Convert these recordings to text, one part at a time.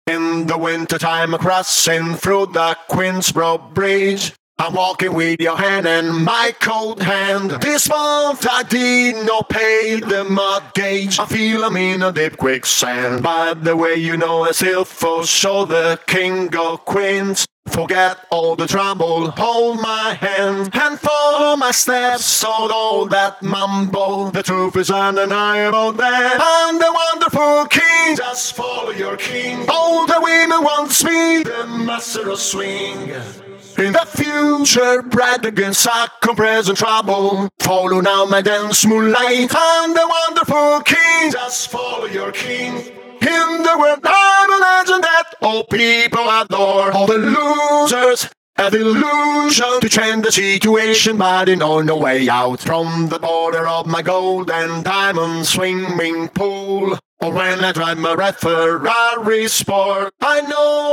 In the winter time, crossing through the Queensborough Bridge. I'm walking with your hand in my cold hand. This month I did not pay the mortgage. I feel I'm in a deep quicksand. By the way, you know I still for sure the king of queens. Forget all the trouble, hold my hand and follow my steps. So all that mumble, the truth is undeniable that I'm the wonderful king. Just follow your king. All the women wants me, the master of swing. In the future, bright against succumb present trouble. Follow now my dance moonlight. I'm the wonderful king. Just follow your king. In the world, I'm a legend that all people adore. All the losers have illusion to change the situation, but they know no way out from the border of my gold and diamond swimming pool. Or when I drive my red Ferrari Sport. I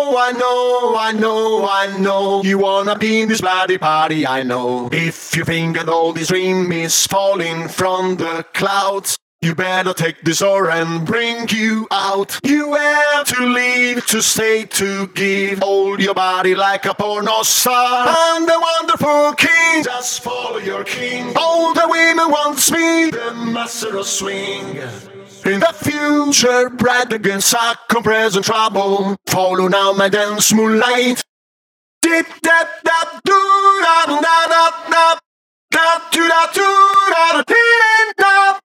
know you wanna be in this bloody party, I know. If you think that all this dream is falling from the clouds, you better take this door and bring you out. You have to leave, to stay, to give. Hold your body like a porno star. I'm the wonderful king. Just follow your king. All the women wants me, the master of swing. In the future, bright against succumb present trouble. Follow now my dance moonlight. Dip dap dap doo da da da da da doo da doo da da da.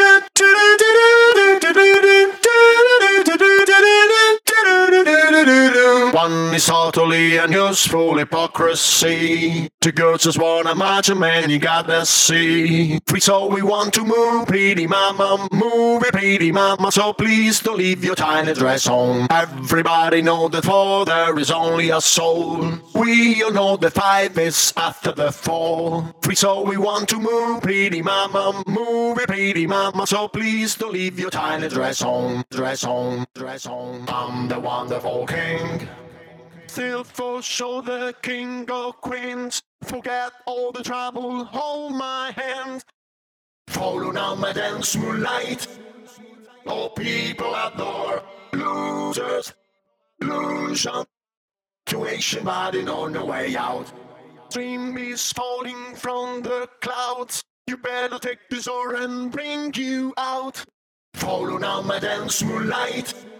One is totally unuseful hypocrisy. Two girls just wanna match a man, you gotta see. Free soul, we want to move, pretty mama, move it, pretty mama. So please don't leave your tiny dress on. Everybody know that 4 there is only a soul. We all know that 5 is after the 4. Free soul, we want to move, pretty mama, move it, pretty mama. So please don't leave your tiny dress on, dress on, dress on. I'm the wonderful king. Still for sure the king of queens. Forget all the trouble, hold my hand. Follow now my dance moonlight. All people adore losers, illusion, situation, but they know no way out. Dream is falling from the clouds. You better take this door and bring you out. Follow now my dance moonlight.